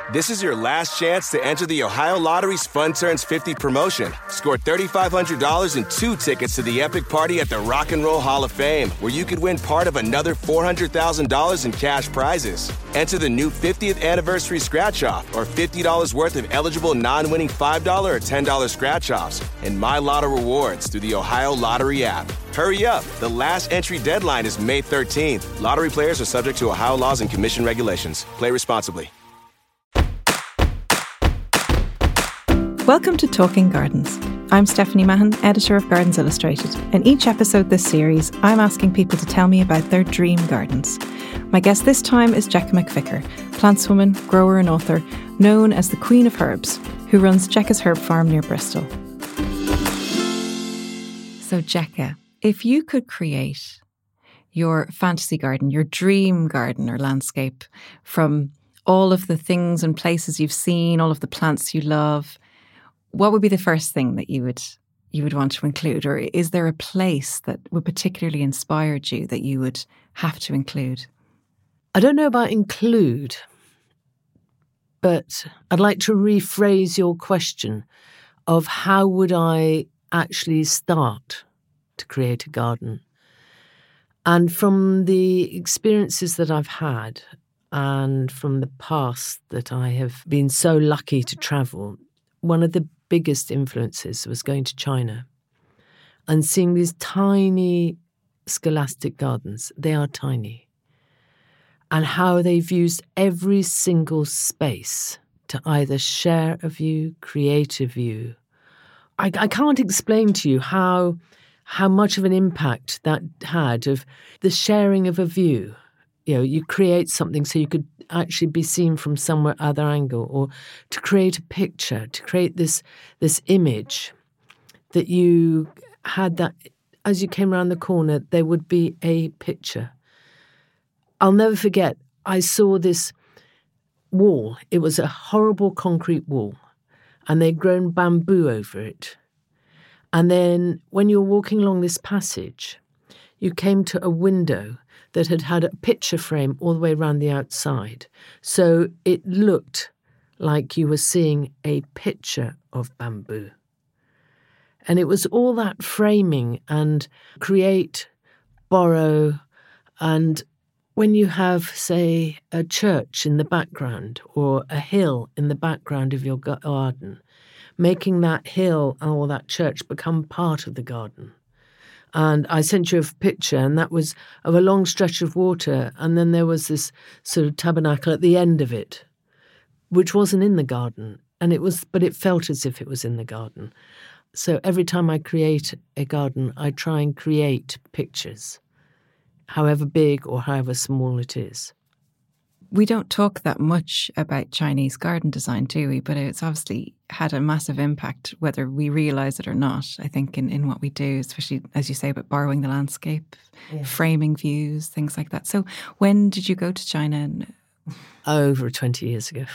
This is your last chance to enter the Ohio Lottery's Fun Turns 50 promotion. Score $3,500 and 2 tickets to the epic party at the Rock and Roll Hall of Fame, where you could win part of another $400,000 in cash prizes. Enter the new 50th anniversary scratch-off or $50 worth of eligible non-winning $5 or $10 scratch-offs and My Lotto rewards through the Ohio Lottery app. Hurry up. The last entry deadline is May 13th. Lottery players are subject to Ohio laws and commission regulations. Play responsibly. Welcome to Talking Gardens. I'm Stephanie Mahon, editor of Gardens Illustrated. In each episode this series, I'm asking people to tell me about their dream gardens. My guest this time is Jekka McVicker, plantswoman, grower and author, known as the Queen of Herbs, who runs Jekka's Herb Farm near Bristol. So Jekka, if you could create your fantasy garden, your dream garden or landscape from all of the things and places you've seen, all of the plants you love, what would be the first thing that you would want to include? Or is there a place that would particularly inspired you that you would have to include? I don't know about include, but I'd like to rephrase your question of how would I actually start to create a garden. And from the experiences that I've had and from the past that I have been so lucky to travel, one of the biggest influences was going to China and seeing these tiny scholastic gardens. They are tiny. And how they've used every single space to either share a view, create a view. I can't explain to you how much of an impact that had of the sharing of a view. You know, you create something so you could actually be seen from somewhere other angle, or to create a picture, to create this image that you had, that as you came around the corner, there would be a picture. I'll never forget, I saw this wall. It was a horrible concrete wall, and they'd grown bamboo over it. And then when you were walking along this passage, you came to a window that had had a picture frame all the way around the outside. So it looked like you were seeing a picture of bamboo. And it was all that framing and create, borrow, and when you have, say, a church in the background or a hill in the background of your garden, making that hill or that church become part of the garden. And I sent you a picture, and that was of a long stretch of water, and then there was this sort of tabernacle at the end of it, which wasn't in the garden, but it felt as if it was in the garden. So every time I create a garden, I try and create pictures, however big or however small it is. We don't talk that much about Chinese garden design, do we? But it's obviously had a massive impact, whether we realise it or not, I think, in what we do, especially, as you say, about borrowing the landscape, framing views, things like that. So when did you go to China? Over 20 years ago.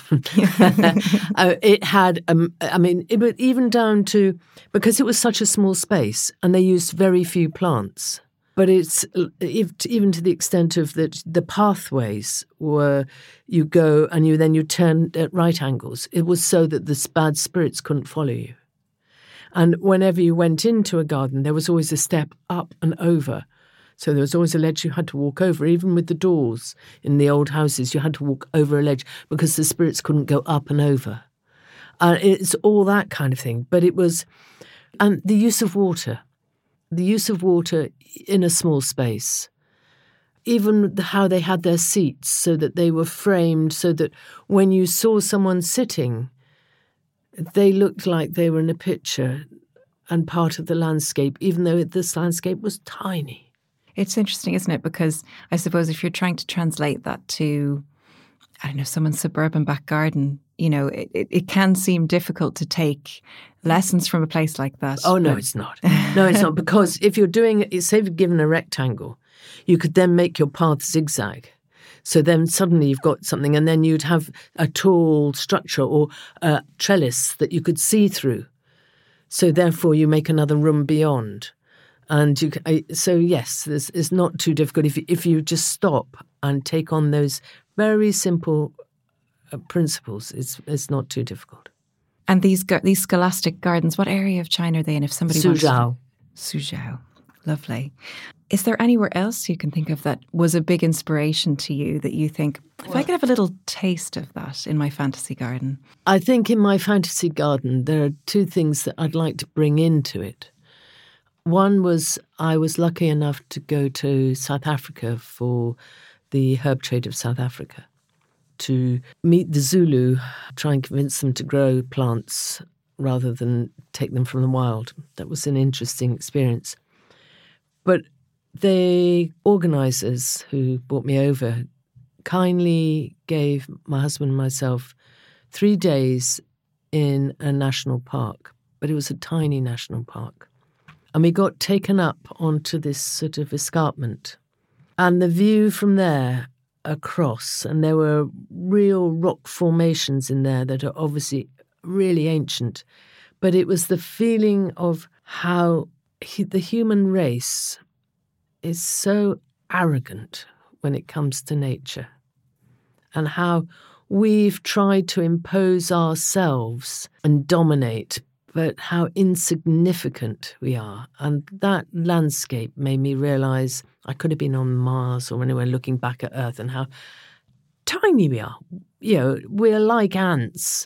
It had, it was even down to, because it was such a small space and they used very few plants. But it's even to the extent of that the pathways were, you go and you turn at right angles. It was so that the bad spirits couldn't follow you. And whenever you went into a garden, there was always a step up and over. So there was always a ledge you had to walk over. Even with the doors in the old houses, you had to walk over a ledge because the spirits couldn't go up and over. It's all that kind of thing. But it was, and the use of water. The use of water in a small space, even how they had their seats so that they were framed so that when you saw someone sitting, they looked like they were in a picture and part of the landscape, even though this landscape was tiny. It's interesting, isn't it? Because I suppose if you're trying to translate that to, I don't know, someone's suburban back garden, you know, it can seem difficult to take lessons from a place like that. Oh, no, it's not. No, it's not. Because if you're doing, say you've given a rectangle, you could then make your path zigzag. So then suddenly you've got something, and then you'd have a tall structure or a trellis that you could see through. So therefore you make another room beyond. And so yes, it's not too difficult if you just stop and take on those very simple principles. It's not too difficult. And these scholastic gardens, what area of China are they in? If somebody Suzhou. Suzhou. Lovely. Is there anywhere else you can think of that was a big inspiration to you that you think, if I could have a little taste of that in my fantasy garden? I think in my fantasy garden, there are two things that I'd like to bring into it. One was I was lucky enough to go to South Africa for the herb trade of South Africa, to meet the Zulu, try and convince them to grow plants rather than take them from the wild. That was an interesting experience. But the organisers who brought me over kindly gave my husband and myself 3 days in a national park, but it was a tiny national park. And we got taken up onto this sort of escarpment. And the view from there across, and there were real rock formations in there that are obviously really ancient, but it was the feeling of how the human race is so arrogant when it comes to nature, and how we've tried to impose ourselves and dominate, but how insignificant we are. And that landscape made me realise I could have been on Mars or anywhere looking back at Earth, and how tiny we are. You know, we're like ants,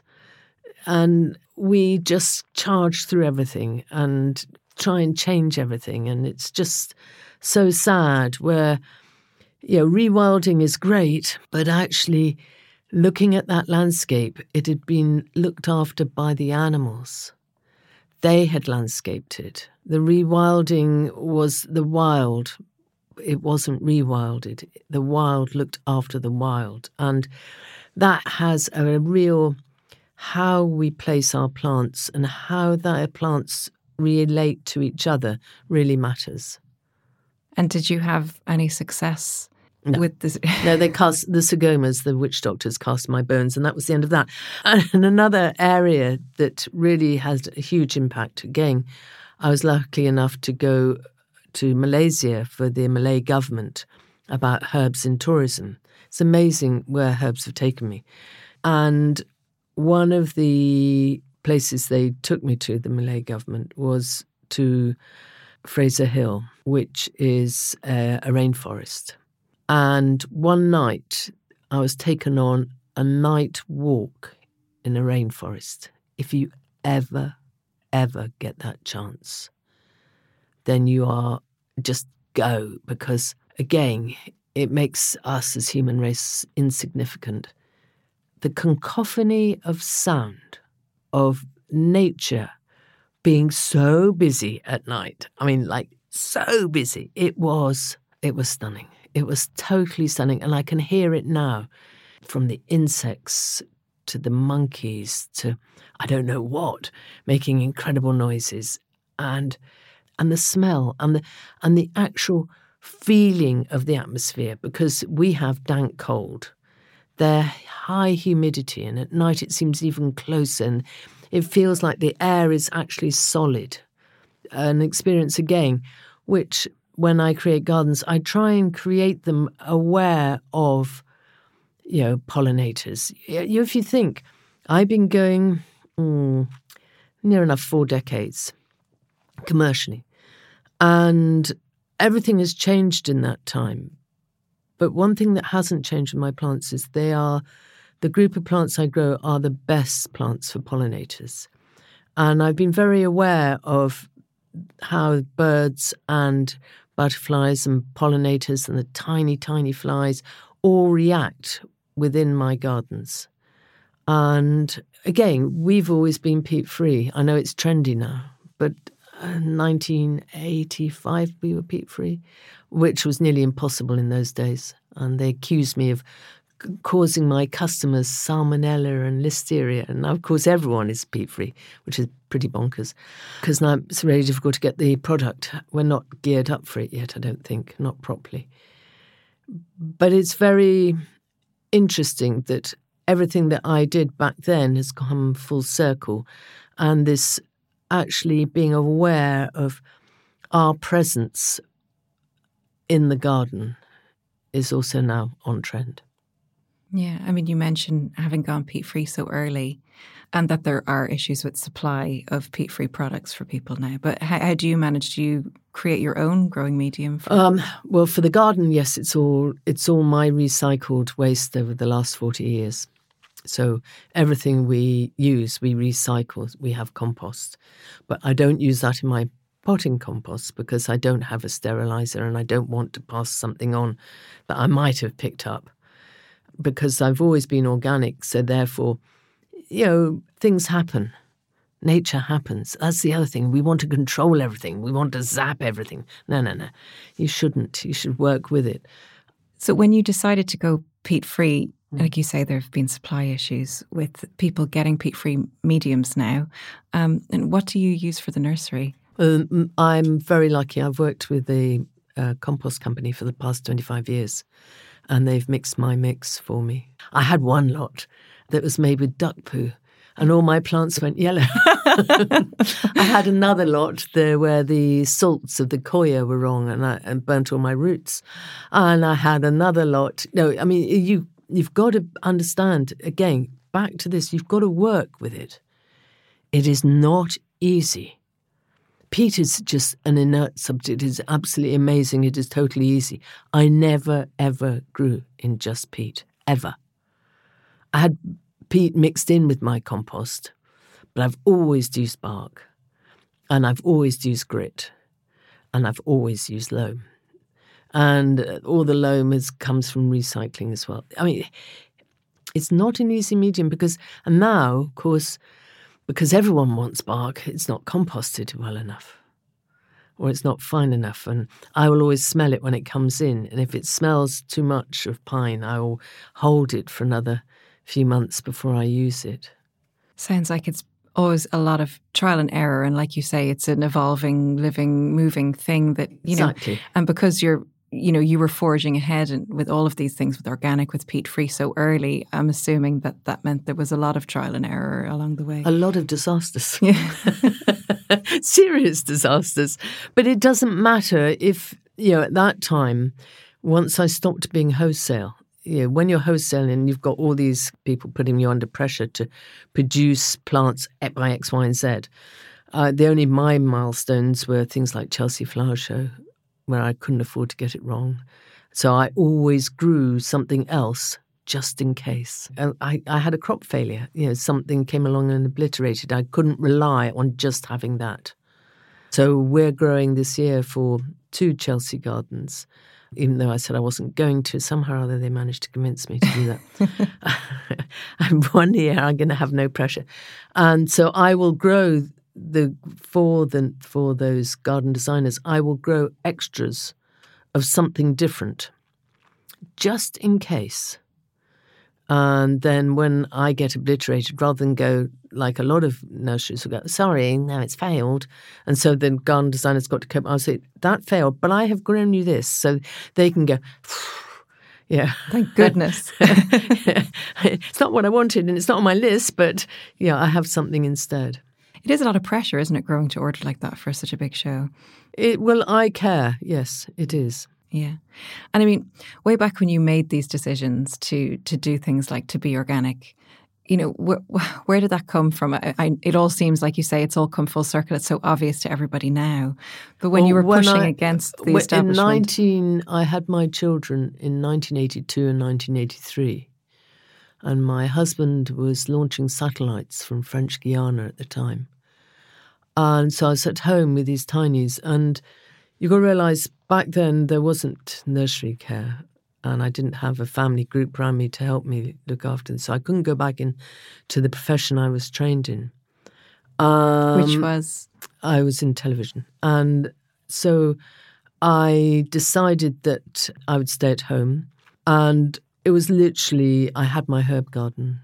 and we just charge through everything and try and change everything. And it's just so sad where, you know, rewilding is great, but actually looking at that landscape, it had been looked after by the animals. They had landscaped it. The rewilding was the wild. It wasn't rewilded. The wild looked after the wild. And that has a real, how we place our plants and how the plants relate to each other really matters. And did you have any success with this? No, they cast the Sagomas, the witch doctors cast my bones, and that was the end of that. And another area that really has a huge impact, again, I was lucky enough to go to Malaysia for the Malay government about herbs in tourism. It's amazing where herbs have taken me. And one of the places they took me to, the Malay government, was to Fraser Hill, which is a rainforest. And one night I was taken on a night walk in a rainforest. If you ever get that chance, then you are just go, because again, it makes us as human race insignificant. The cacophony of sound, of nature being so busy at night. I mean, like so busy. It was stunning. It was totally stunning. And I can hear it now, from the insects to the monkeys to I don't know what, making incredible noises. And the smell and the actual feeling of the atmosphere, because we have dank cold. They're high humidity, and at night it seems even closer, and it feels like the air is actually solid. An experience, again, which when I create gardens, I try and create them aware of, you know, pollinators. If you think, I've been going near enough 4 decades commercially, and everything has changed in that time. But one thing that hasn't changed with my plants is the group of plants I grow are the best plants for pollinators. And I've been very aware of how birds and butterflies and pollinators and the tiny, tiny flies all react within my gardens. And again, we've always been peat-free. I know it's trendy now, but 1985 we were peat-free, which was nearly impossible in those days. And they accused me of causing my customers salmonella and listeria. And now, of course, everyone is peat-free, which is pretty bonkers, because now it's really difficult to get the product. We're not geared up for it yet, I don't think, not properly. But it's very interesting that everything that I did back then has come full circle, and this actually being aware of our presence in the garden is also now on trend. Yeah, I mean, you mentioned having gone peat-free so early and that there are issues with supply of peat-free products for people now. But how do you manage? Do you create your own growing medium? Well, for the garden, yes, it's all my recycled waste over the last 40 years. So everything we use, we recycle. We have compost. But I don't use that in my potting compost because I don't have a sterilizer and I don't want to pass something on that I might have picked up. Because I've always been organic, so therefore, things happen. Nature happens. That's the other thing. We want to control everything. We want to zap everything. No. You shouldn't. You should work with it. So when you decided to go peat-free, like you say, there have been supply issues with people getting peat-free mediums now. And what do you use for the nursery? I'm very lucky. I've worked with a compost company for the past 25 years. And they've mixed my mix for me. I had one lot that was made with duck poo, and all my plants went yellow. I had another lot there where the salts of the coir were wrong, and burnt all my roots. And I had another lot. No, I mean, you've got to understand, again, back to this, you've got to work with it. It is not easy. Peat is just an inert subject. It is absolutely amazing. It is totally easy. I never, ever grew in just peat, ever. I had peat mixed in with my compost, but I've always used bark, and I've always used grit, and I've always used loam. And all the loam comes from recycling as well. I mean, it's not an easy medium and now, of course, because everyone wants bark, it's not composted well enough, or it's not fine enough. And I will always smell it when it comes in. And if it smells too much of pine, I will hold it for another few months before I use it. Sounds like it's always a lot of trial and error. And like you say, it's an evolving, living, moving thing that, Exactly. And because you were forging ahead with all of these things, with organic, with peat-free so early, I'm assuming that meant there was a lot of trial and error along the way. A lot of disasters. Yeah. Serious disasters. But it doesn't matter if, at that time, once I stopped being wholesale, when you're wholesaling, you've got all these people putting you under pressure to produce plants by X, Y, and Z. My milestones were things like Chelsea Flower Show, where I couldn't afford to get it wrong. So I always grew something else just in case. And I had a crop failure. Something came along and obliterated. I couldn't rely on just having that. So we're growing this year for 2 Chelsea gardens. Even though I said I wasn't going to, somehow or other they managed to convince me to do that. And one year I'm going to have no pressure. And so I will grow for those garden designers, I will grow extras of something different, just in case. And then when I get obliterated, rather than go like a lot of nurseries will go, sorry, now it's failed. And so the garden designer's got to cope. I'll say, that failed, but I have grown you this. So they can go, yeah. Thank goodness. It's not what I wanted and it's not on my list, but I have something instead. It is a lot of pressure, isn't it, growing to order like that for such a big show? I care. Yes, it is. Yeah. And I mean, way back when you made these decisions to do things like to be organic, where did that come from? It all seems like you say it's all come full circle. It's so obvious to everybody now. But when you were pushing against the establishment... I had my children in 1982 and 1983. And my husband was launching satellites from French Guiana at the time. And so I was at home with these tinies. And you've got to realise, back then there wasn't nursery care. And I didn't have a family group around me to help me look after them. So I couldn't go back into the profession I was trained in. Which was? I was in television. And so I decided that I would stay at home. And it was literally, I had my herb garden.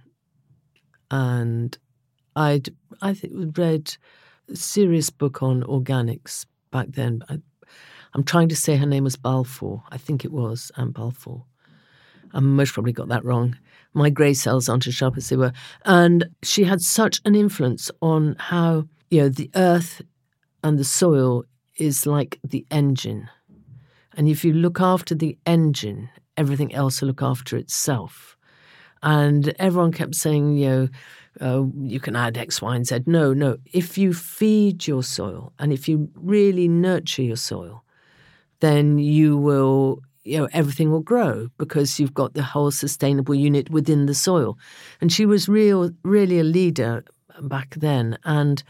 And I read a serious book on organics back then. I'm trying to say her name was Balfour. I think it was Anne Balfour. I most probably got that wrong. My grey cells aren't as sharp as they were. And she had such an influence on how, the earth and the soil is like the engine. And if you look after the engine, everything else will look after itself. And everyone kept saying, you can add X, Y, and Z. No. If you feed your soil and if you really nurture your soil, then you will, everything will grow because you've got the whole sustainable unit within the soil. And she was really a leader back then. And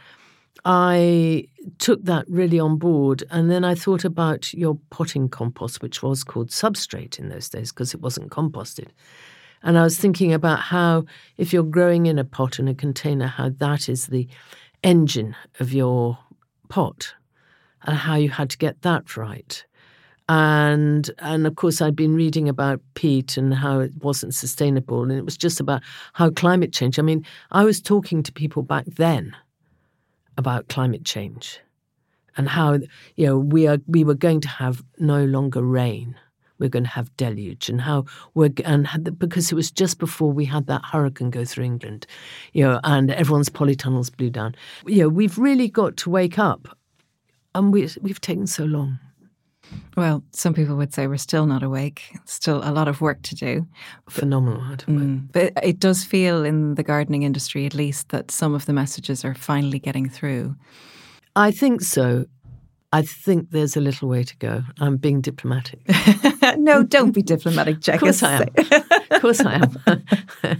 I took that really on board. And then I thought about your potting compost, which was called substrate in those days because it wasn't composted. And I was thinking about how if you're growing in a pot in a container, how that is the engine of your pot and how you had to get that right. And of course, I'd been reading about peat and how it wasn't sustainable. And it was just about how climate change. I mean, I was talking to people back then about climate change and how, we were going to have no longer rain. We're going to have deluge, and because it was just before we had that hurricane go through England, and everyone's polytunnels blew down. We've really got to wake up, and we've taken so long. Well, some people would say we're still not awake. Still a lot of work to do. Phenomenal. But it does feel in the gardening industry, at least, that some of the messages are finally getting through. I think so. I think there's a little way to go. I'm being diplomatic. No, don't be diplomatic, Jessica. Of course I am. Of course I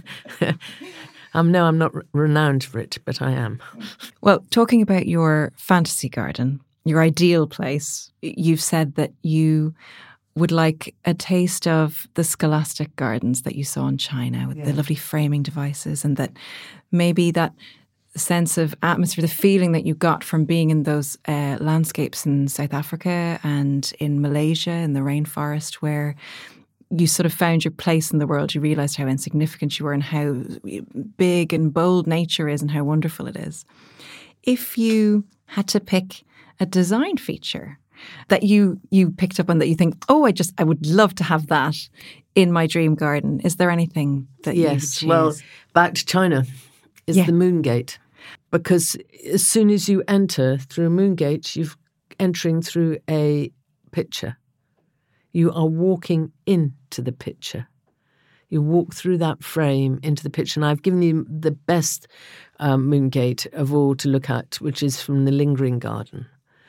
am. No, I'm not renowned for it, but I am. Well, talking about your fantasy garden, your ideal place, you've said that you would like a taste of the scholastic gardens that you saw in China with the lovely framing devices, and that maybe that sense of atmosphere, the feeling that you got from being in those landscapes in South Africa and in Malaysia in the rainforest, where you sort of found your place in the world. You realised how insignificant you were and how big and bold nature is and how wonderful it is. If you had to pick a design feature that you picked up on that you think, I would love to have that in my dream garden, is there anything that you would choose? Well, back to China is the Moon Gate. Because as soon as you enter through a moon gate, you're entering through a picture. You are walking into the picture. You walk through that frame into the picture. And I've given you the best moon gate of all to look at, which is from the Lingering Garden.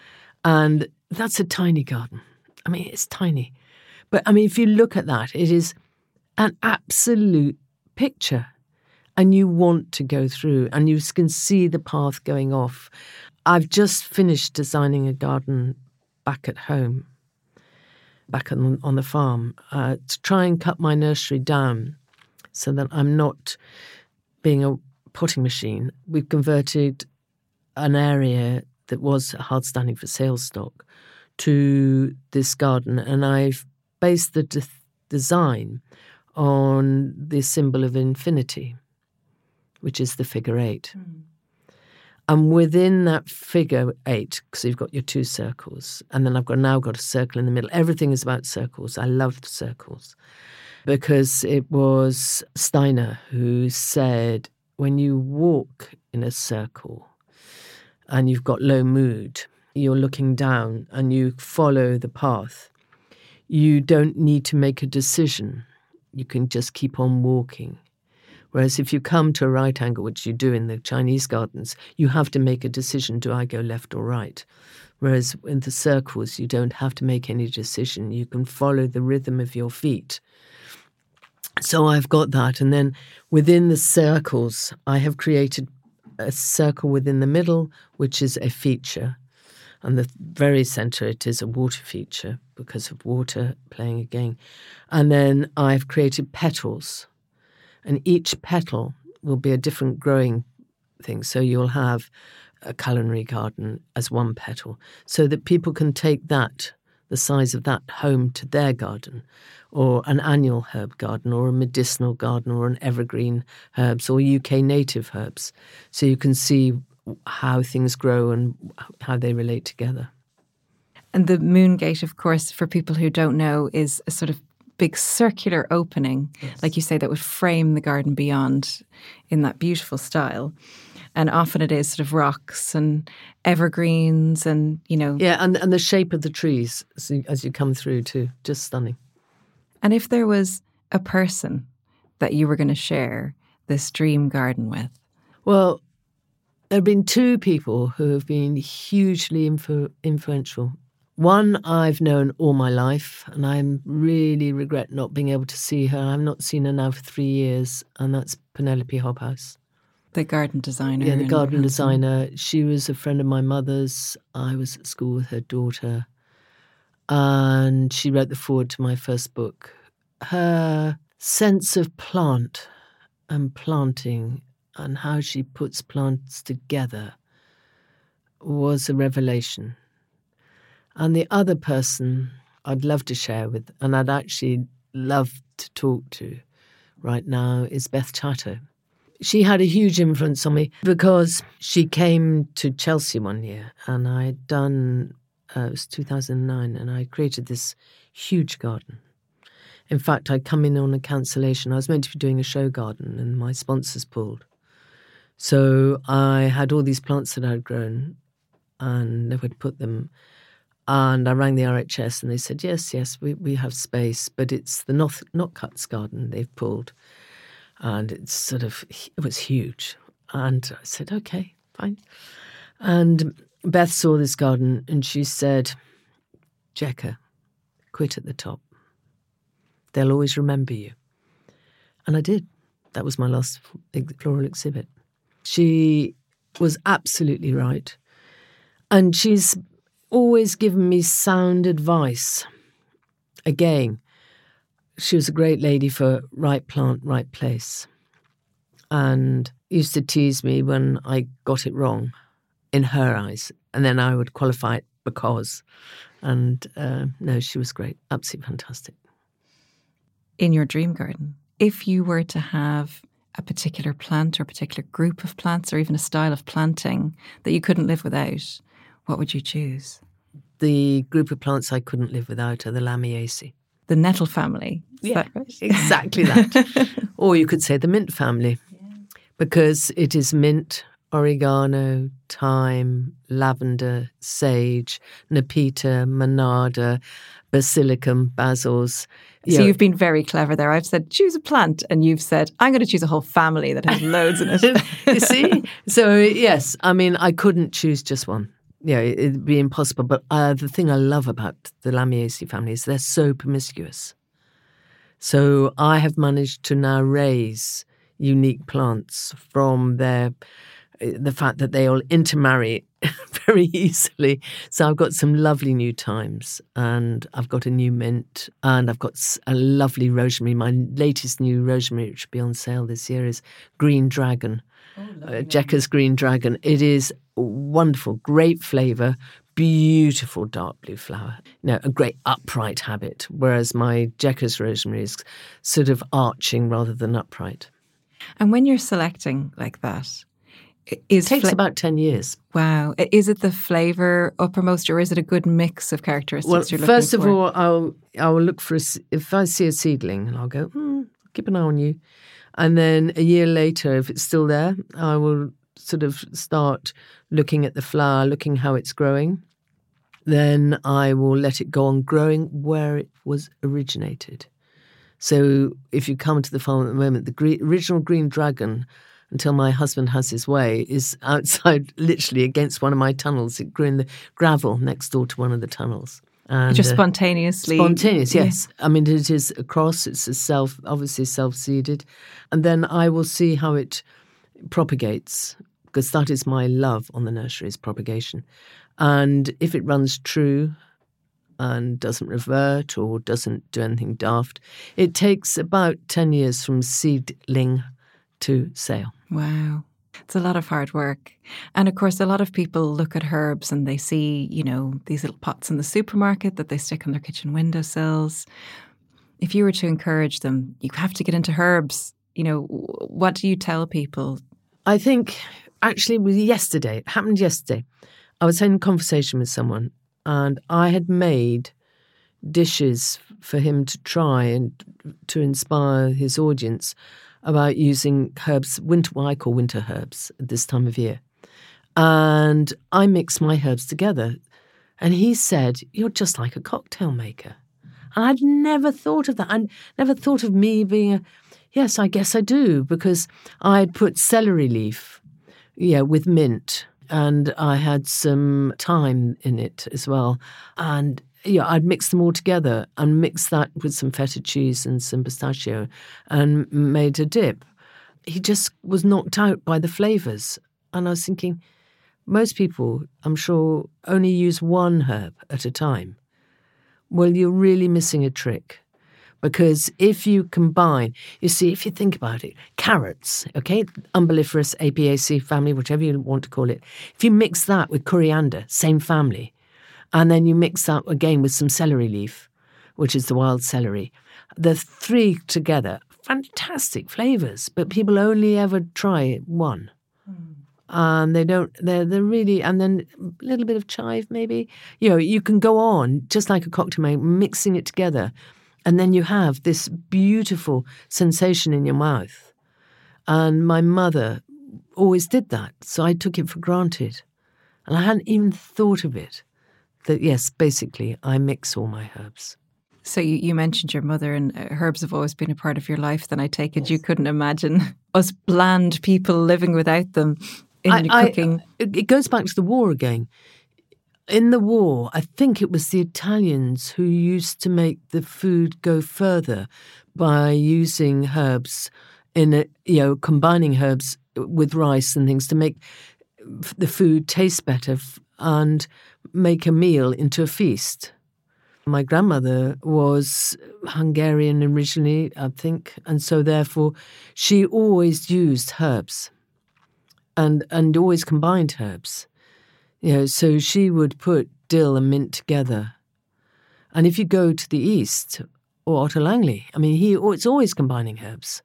And that's a tiny garden. I mean, it's tiny. But I mean, if you look at that, it is an absolute picture. And you want to go through, and you can see the path going off. I've just finished designing a garden back at home, back on the farm, to try and cut my nursery down so that I'm not being a potting machine. We've converted an area that was hard standing for sale stock to this garden, and I've based the design on the symbol of infinity, which is the figure 8. And within that figure 8, because you've got your 2 circles, and then I've now got a circle in the middle. Everything is about circles. I love circles because it was Steiner who said, when you walk in a circle and you've got low mood, you're looking down and you follow the path. You don't need to make a decision. You can just keep on walking. Whereas if you come to a right angle, which you do in the Chinese gardens, you have to make a decision, do I go left or right? Whereas in the circles, you don't have to make any decision. You can follow the rhythm of your feet. So I've got that. And then within the circles, I have created a circle within the middle, which is a feature. And the very centre, it is a water feature because of water playing again. And then I've created petals. And each petal will be a different growing thing. So you'll have a culinary garden as one petal so that people can take that, the size of that, home to their garden, or an annual herb garden, or a medicinal garden, or an evergreen herbs, or UK native herbs. So you can see how things grow and how they relate together. And the Moon Gate, of course, for people who don't know, is a sort of big circular opening, like you say, that would frame the garden beyond in that beautiful style. And often it is sort of rocks and evergreens and, Yeah, and the shape of the trees as you come through too, just stunning. And if there was a person that you were going to share this dream garden with? Well, there have been two people who have been hugely influential. One I've known all my life, and I really regret not being able to see her. I've not seen her now for 3 years, and that's Penelope Hobhouse. The garden designer. Yeah, the garden designer. She was a friend of my mother's. I was at school with her daughter, and she wrote the foreword to my first book. Her sense of plant and planting and how she puts plants together was a revelation. And the other person I'd love to share with, and I'd actually love to talk to right now, is Beth Chatto. She had a huge influence on me because she came to Chelsea one year, and I had done, it was 2009, and I created this huge garden. In fact, I'd come in on a cancellation. I was meant to be doing a show garden, and my sponsors pulled. So I had all these plants that I'd grown, and they would put them. And I rang the RHS and they said, yes, we have space, but it's the Notcuts garden they've pulled. And it was huge. And I said, okay, fine. And Beth saw this garden and she said, Jekka, quit at the top. They'll always remember you. And I did. That was my last floral exhibit. She was absolutely right. And she's always given me sound advice. Again, she was a great lady for right plant, right place. And used to tease me when I got it wrong, in her eyes. And then I would qualify it because. And no, she was great. Absolutely fantastic. In your dream garden, if you were to have a particular plant or a particular group of plants or even a style of planting that you couldn't live without, what would you choose? The group of plants I couldn't live without are the Lamiaceae. The nettle family. Is that right? Exactly that. Or you could say the mint family, because it is mint, oregano, thyme, lavender, sage, nepeta, monarda, basilicum, basils. So you've been very clever there. I've said, choose a plant. And you've said, I'm going to choose a whole family that has loads in it. You see? So, yes, I mean, I couldn't choose just one. Yeah, it'd be impossible. But the thing I love about the Lamiaceae family is they're so promiscuous. So I have managed to now raise unique plants from the fact that they all intermarry very easily. So I've got some lovely new thymes, and I've got a new mint, and I've got a lovely rosemary. My latest new rosemary, which will be on sale this year, is Green Dragon. Jekka's Green Dragon. It is wonderful, great flavour, beautiful dark blue flower. A great upright habit, whereas my Jekka's rosemary is sort of arching rather than upright. And when you're selecting like that, it takes about 10 years. Wow. Is it the flavour uppermost, or is it a good mix of characteristics you're looking for? First of all, I will look for, if I see a seedling, and I'll go, keep an eye on you. And then a year later, if it's still there, I will sort of start looking at the flower, looking how it's growing. Then I will let it go on growing where it was originated. So if you come to the farm at the moment, the original Green Dragon, until my husband has his way, is outside, literally against one of my tunnels. It grew in the gravel next door to one of the tunnels. And, just spontaneously? Spontaneous, yes. I mean, it is a cross. It's obviously self-seeded. And then I will see how it propagates, because that is my love on the nursery, is propagation. And if it runs true and doesn't revert or doesn't do anything daft, it takes about 10 years from seedling to sale. Wow. It's a lot of hard work. And of course, a lot of people look at herbs and they see, these little pots in the supermarket that they stick on their kitchen windowsills. If you were to encourage them, you have to get into herbs. What do you tell people? I think, actually, it happened yesterday. I was in conversation with someone, and I had made dishes for him to try and to inspire his audience about using herbs, what I call winter herbs at this time of year. And I mix my herbs together. And he said, you're just like a cocktail maker. And I'd never thought of that. I never thought of me being Yes, I guess I do, because I put celery leaf, with mint, and I had some thyme in it as well. And I'd mix them all together and mix that with some feta cheese and some pistachio and made a dip. He just was knocked out by the flavours. And I was thinking, most people, I'm sure, only use one herb at a time. Well, you're really missing a trick. Because if you combine, if you think about it, carrots, okay, umbelliferous, Apiaceae family, whichever you want to call it, if you mix that with coriander, same family, and then you mix that again with some celery leaf, which is the wild celery, the three together, fantastic flavours, but people only ever try one. And they're really, and then a little bit of chive maybe. You can go on, just like a cocktail, mixing it together. And then you have this beautiful sensation in your mouth. And my mother always did that. So I took it for granted. And I hadn't even thought of it. That, yes, basically, I mix all my herbs. So you mentioned your mother, and herbs have always been a part of your life. Then I take it you couldn't imagine us bland people living without them in cooking. It goes back to the war again. In the war, I think it was the Italians who used to make the food go further by using herbs combining herbs with rice and things to make the food taste better and make a meal into a feast. My grandmother was Hungarian originally, I think, and so therefore she always used herbs and always combined herbs. So she would put dill and mint together. And if you go to the East, or Otto Langley, it's always combining herbs.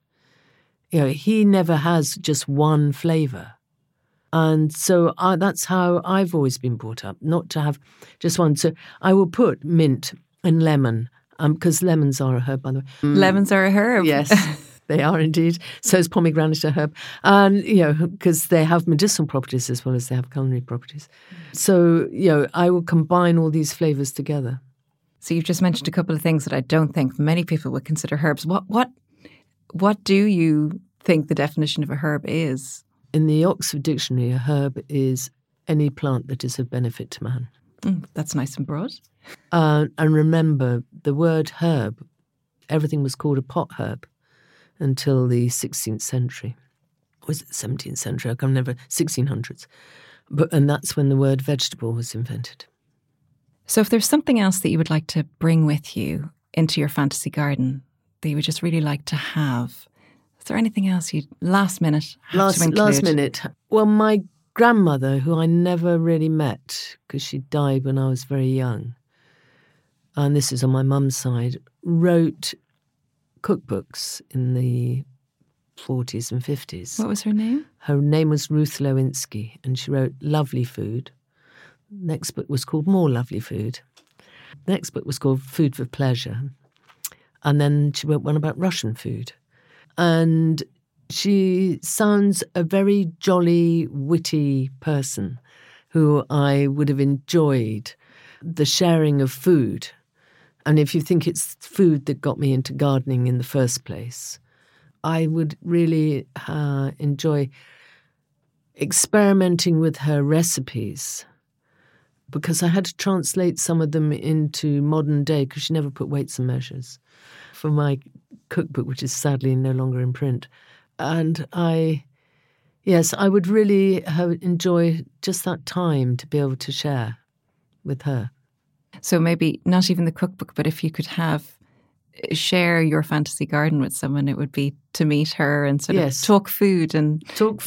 He never has just one flavour. And so that's how I've always been brought up, not to have just one. So I will put mint and lemon, because lemons are a herb, by the way. Lemons are a herb? Yes. They are indeed. So is pomegranate a herb. And, because they have medicinal properties as well as they have culinary properties. So, I will combine all these flavours together. So you've just mentioned a couple of things that I don't think many people would consider herbs. What do you think the definition of a herb is? In the Oxford Dictionary, a herb is any plant that is of benefit to man. That's nice and broad. And remember, the word herb, everything was called a pot herb until the 16th century. Was it the 17th century? I can't remember, 1600s. And that's when the word vegetable was invented. So if there's something else that you would like to bring with you into your fantasy garden that you would just really like to have, is there anything else you last minute have to include? Last minute. Well, my grandmother, who I never really met because she died when I was very young, and this is on my mum's side, wrote cookbooks in the 40s and 50s. What was her name? Her name was Ruth Lewinsky, and she wrote Lovely Food. Next book was called More Lovely Food. Next book was called Food for Pleasure. And then she wrote one about Russian food. And she sounds a very jolly, witty person who I would have enjoyed the sharing of food. And if you think it's food that got me into gardening in the first place, I would really enjoy experimenting with her recipes, because I had to translate some of them into modern day because she never put weights and measures for my cookbook, which is sadly no longer in print. And I would really enjoy just that time to be able to share with her. So maybe not even the cookbook, but if you could share your fantasy garden with someone, it would be to meet her and sort of talk food and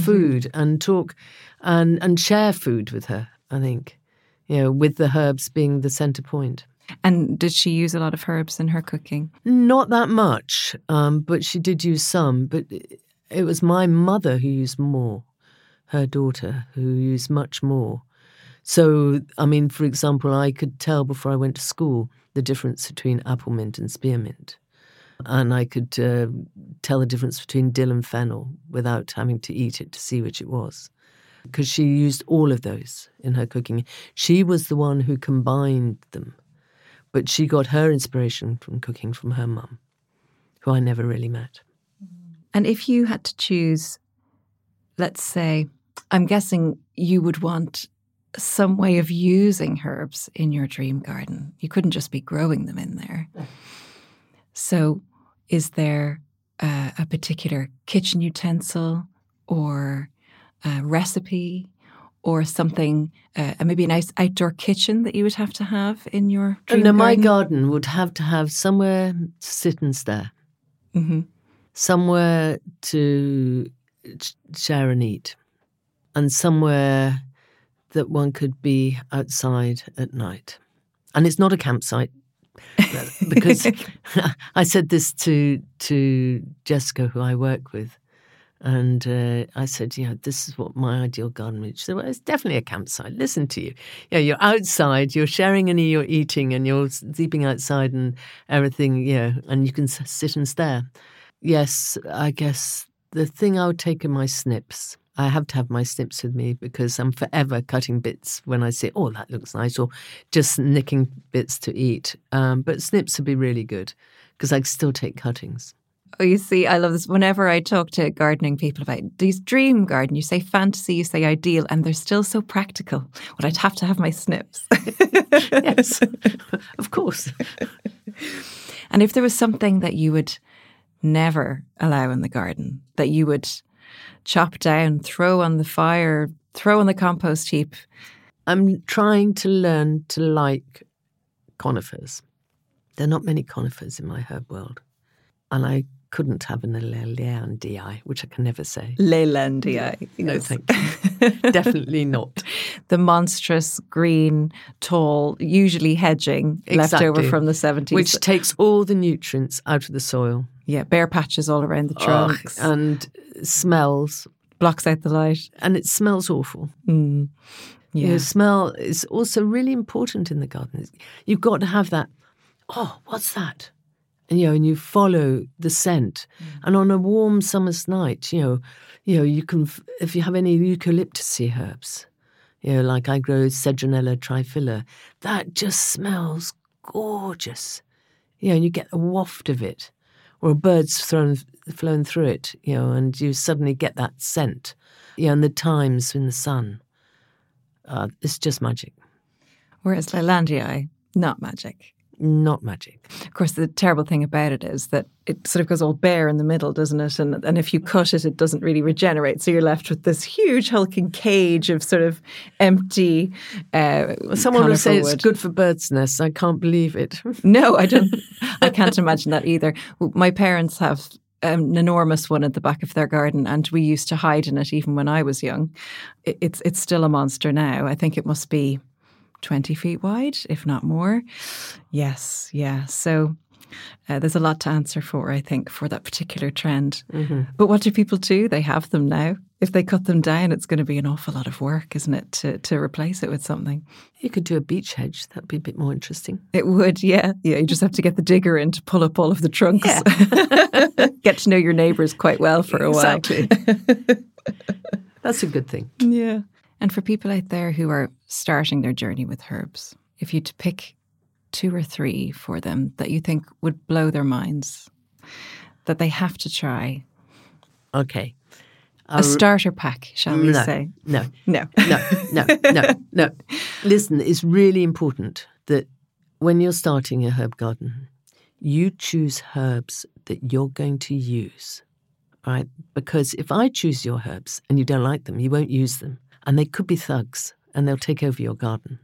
share food with her, I think, with the herbs being the centre point. And did she use a lot of herbs in her cooking? Not that much, but she did use some. But it was my mother who used more, her daughter, who used much more. So, for example, I could tell before I went to school the difference between apple mint and spearmint. And I could tell the difference between dill and fennel without having to eat it to see which it was. Because she used all of those in her cooking. She was the one who combined them. But she got her inspiration from cooking from her mum, who I never really met. And if you had to choose, let's say, I'm guessing you would want some way of using herbs in your dream garden. You couldn't just be growing them in there. So is there a particular kitchen utensil or a recipe or something, maybe a nice outdoor kitchen that you would have to have in your dream garden? My garden would have to have somewhere to sit and stare, somewhere to share and eat, and somewhere that one could be outside at night. And it's not a campsite, because I said this to Jessica, who I work with, and I said, this is what my ideal garden is. She said, well, it's definitely a campsite. Listen to you. You're outside, you're sharing and you're eating, and you're sleeping outside and everything, and you can sit and stare. Yes, I guess the thing I would take are my snips. I have to have my snips with me because I'm forever cutting bits when I say, oh, that looks nice, or just nicking bits to eat. But snips would be really good because I can still take cuttings. Oh, you see, I love this. Whenever I talk to gardening people about these dream garden, you say fantasy, you say ideal, and they're still so practical. Well, I'd have to have my snips. Yes, of course. And if there was something that you would never allow in the garden, that you would chop down, throw on the fire, throw on the compost heap? I'm trying to learn to like conifers. There are not many conifers in my herb world. And I couldn't have an Leylandii, which I can never say. Leylandii. Yes. No, thank you. Definitely not. The monstrous, green, tall, usually hedging, left over from the 70s. Which takes all the nutrients out of the soil. Yeah, bare patches all around the trunks. And smells. Blocks out the light. And it smells awful. Mm. Yeah. Smell is also really important in the garden. You've got to have that, oh, what's that? And, and you follow the scent. And on a warm summer's night, you can, if you have any eucalyptusy herbs, like I grow Cedronella trifila, that just smells gorgeous. And you get a waft of it, or a bird's flown through it, and you suddenly get that scent. And the times in the sun, it's just magic. Whereas Leylandii, not magic. Not magic. Of course, the terrible thing about it is that it sort of goes all bare in the middle, doesn't it? And if you cut it, it doesn't really regenerate. So you're left with this huge hulking cage of sort of empty someone will say it's good for birds' nests. I can't believe it. No, I don't. I can't imagine that either. My parents have an enormous one at the back of their garden, and we used to hide in it even when I was young. It's still a monster now. I think it must be 20 feet wide, if not more. Yes, yeah. So there's a lot to answer for, I think, for that particular trend. Mm-hmm. But what do people do? They have them now. If they cut them down, it's going to be an awful lot of work, isn't it, to replace it with something? You could do a beech hedge. That'd be a bit more interesting. It would, yeah. Yeah, you just have to get the digger in to pull up all of the trunks. Yeah. Get to know your neighbours quite well for a while. Exactly. That's a good thing. Yeah. And for people out there who are starting their journey with herbs, if you to pick 2 or 3 for them that you think would blow their minds, that they have to try. Okay. A starter pack, shall we say? No. No. No. Listen, it's really important that when you're starting a herb garden, you choose herbs that you're going to use, right? Because if I choose your herbs and you don't like them, you won't use them. And they could be thugs, and they'll take over your garden.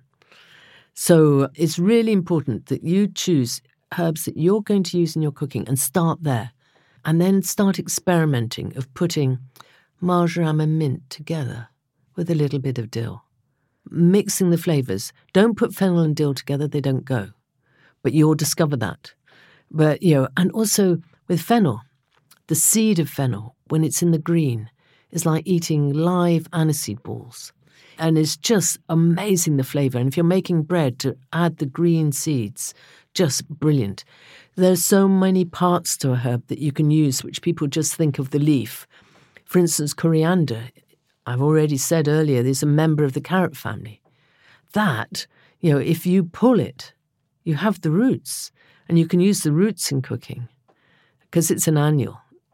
So it's really important that you choose herbs that you're going to use in your cooking and start there. And then start experimenting of putting marjoram and mint together with a little bit of dill. Mixing the flavours. Don't put fennel and dill together, they don't go. But you'll discover that. But, and also with fennel, the seed of fennel, when it's in the green, is like eating live aniseed balls. And it's just amazing, the flavour. And if you're making bread, to add the green seeds, just brilliant. There's so many parts to a herb that you can use, which people just think of the leaf. For instance, coriander, I've already said earlier, there's a member of the carrot family. That, if you pull it, you have the roots. And you can use the roots in cooking because it's an annual.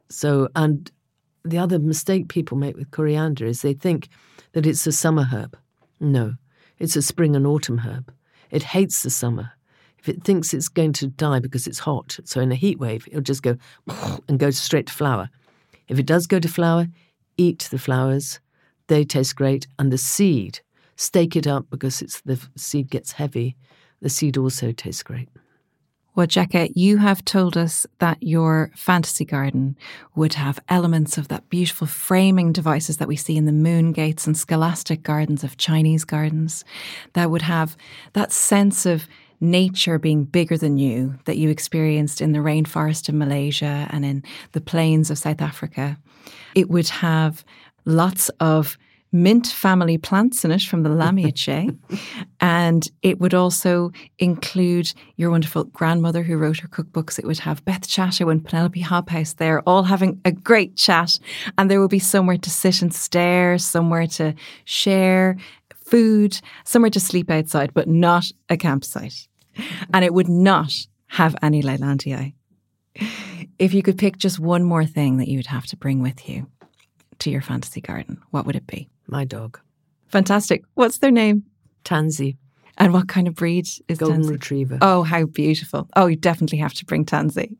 So, and the other mistake people make with coriander is they think that it's a summer herb. No, it's a spring and autumn herb. It hates the summer. If it thinks it's going to die because it's hot, so in a heat wave, it'll just go and go straight to flower. If it does go to flower, eat the flowers. They taste great. And the seed, stake it up because the seed gets heavy. The seed also tastes great. Well, Jekka, you have told us that your fantasy garden would have elements of that beautiful framing devices that we see in the moon gates and scholastic gardens of Chinese gardens, that would have that sense of nature being bigger than you that you experienced in the rainforest in Malaysia and in the plains of South Africa. It would have lots of mint family plants in it from the Lamiaceae. And it would also include your wonderful grandmother who wrote her cookbooks. It would have Beth Chatto and Penelope Hobhouse there all having a great chat. And there would be somewhere to sit and stare, somewhere to share food, somewhere to sleep outside, but not a campsite. And it would not have any Leylandii. If you could pick just one more thing that you would have to bring with you to your fantasy garden, what would it be? My dog. Fantastic. What's their name? Tansy. And what kind of breed is Golden Tansy? Retriever. Oh, how beautiful. Oh, you definitely have to bring Tansy.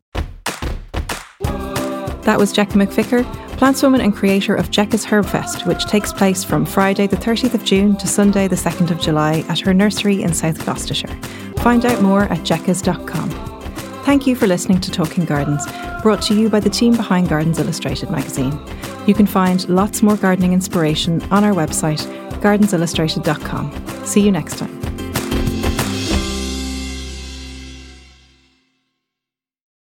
That was Jekka McVicker, plantswoman and creator of Jekka's Herb Fest, which takes place from Friday the 30th of June to Sunday the 2nd of July at her nursery in South Gloucestershire. Find out more at jekkas.com. Thank you for listening to Talking Gardens, brought to you by the team behind Gardens Illustrated magazine. You can find lots more gardening inspiration on our website, gardensillustrated.com. See you next time.